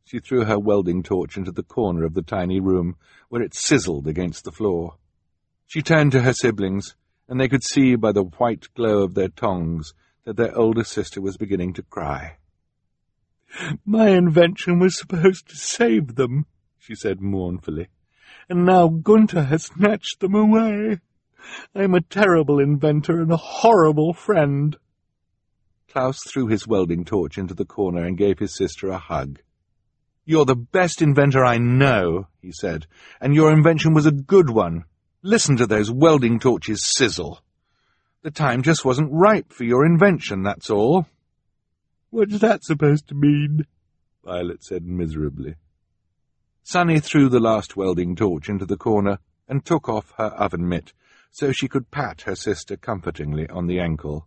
She threw her welding torch into the corner of the tiny room, where it sizzled against the floor. She turned to her siblings, and they could see by the white glow of their tongs that their older sister was beginning to cry. "My invention was supposed to save them," she said mournfully, "and now Gunther has snatched them away. I'm a terrible inventor and a horrible friend." Klaus threw his welding torch into the corner and gave his sister a hug. "You're the best inventor I know," he said, "and your invention was a good one. Listen to those welding torches sizzle. The time just wasn't ripe for your invention, that's all." "What's that supposed to mean?" Violet said miserably. Sunny threw the last welding torch into the corner and took off her oven mitt so she could pat her sister comfortingly on the ankle.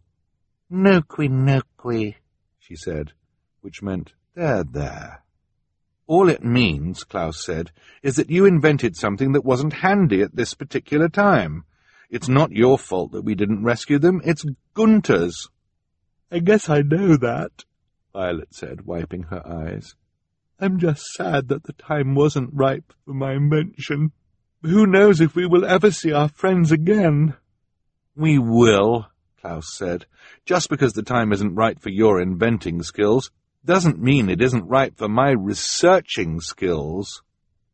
"Noqui," she said, which meant, there. "All it means," Klaus said, "is that you invented something that wasn't handy at this particular time. It's not your fault that we didn't rescue them, it's Gunther's." "I guess I know that," Violet said, wiping her eyes. "I'm just sad that the time wasn't ripe for my invention. Who knows if we will ever see our friends again?" "We will," Klaus said. "Just because the time isn't right for your inventing skills doesn't mean it isn't right for my researching skills."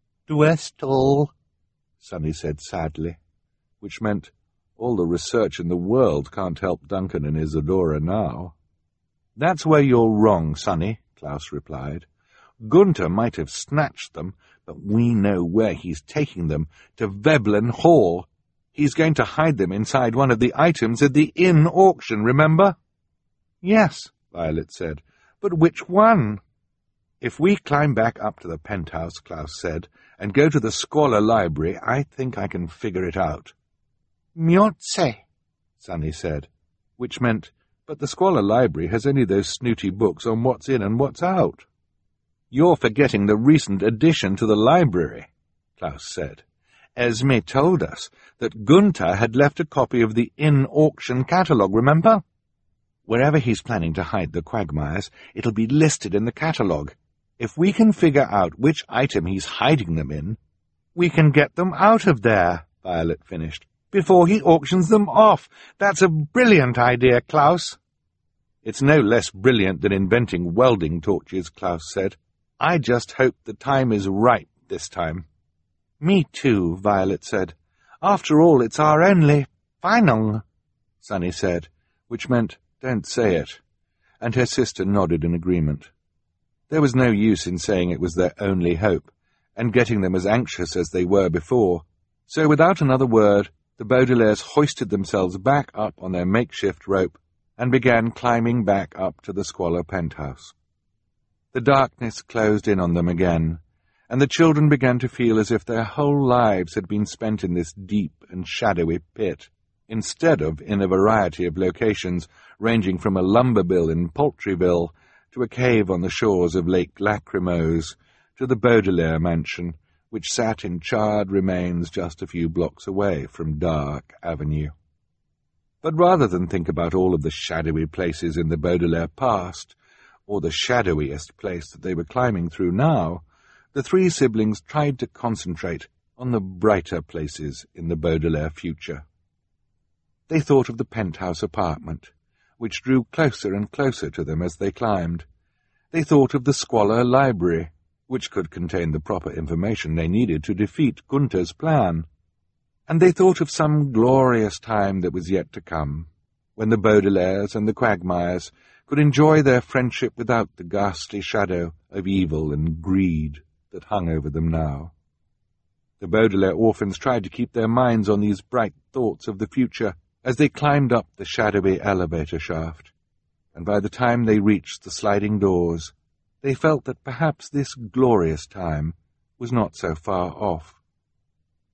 "Dwestel," Sunny said sadly, which meant all the research in the world can't help Duncan and Isadora now. "That's where you're wrong, Sunny," Klaus replied. "Gunther might have snatched them, but we know where he's taking them, to Veblen Hall. He's going to hide them inside one of the items at the inn auction, remember?" "Yes," Violet said, "but which one?" "If we climb back up to the penthouse," Klaus said, "and go to the Squalor Library, I think I can figure it out." "Mjotse," Sunny said, which meant, "But the Squalor Library has only those snooty books on what's in and what's out." "You're forgetting the recent addition to the library," Klaus said. "Esme told us that Gunther had left a copy of the inn auction catalogue, remember? Wherever he's planning to hide the quagmires, it'll be listed in the catalogue. If we can figure out which item he's hiding them in, we can get them out of there," Violet finished, "before he auctions them off. That's a brilliant idea, Klaus." "It's no less brilliant than inventing welding torches," Klaus said. "I just hope the time is right this time." "Me too," Violet said. "After all, it's our only Feinung," Sunny said, which meant, "Don't say it," and her sister nodded in agreement. There was no use in saying it was their only hope, and getting them as anxious as they were before, so without another word, the Baudelaires hoisted themselves back up on their makeshift rope and began climbing back up to the Squalor penthouse. The darkness closed in on them again, and the children began to feel as if their whole lives had been spent in this deep and shadowy pit, instead of in a variety of locations ranging from a lumber mill in Poultryville to a cave on the shores of Lake Lachrymose to the Baudelaire mansion, which sat in charred remains just a few blocks away from Dark Avenue. But rather than think about all of the shadowy places in the Baudelaire past, or the shadowiest place that they were climbing through now, the three siblings tried to concentrate on the brighter places in the Baudelaire future. They thought of the penthouse apartment, which drew closer and closer to them as they climbed. They thought of the Squalor Library, which could contain the proper information they needed to defeat Gunther's plan. And they thought of some glorious time that was yet to come, when the Baudelaires and the Quagmires could enjoy their friendship without the ghastly shadow of evil and greed that hung over them now. The Baudelaire orphans tried to keep their minds on these bright thoughts of the future as they climbed up the shadowy elevator shaft, and by the time they reached the sliding doors, they felt that perhaps this glorious time was not so far off.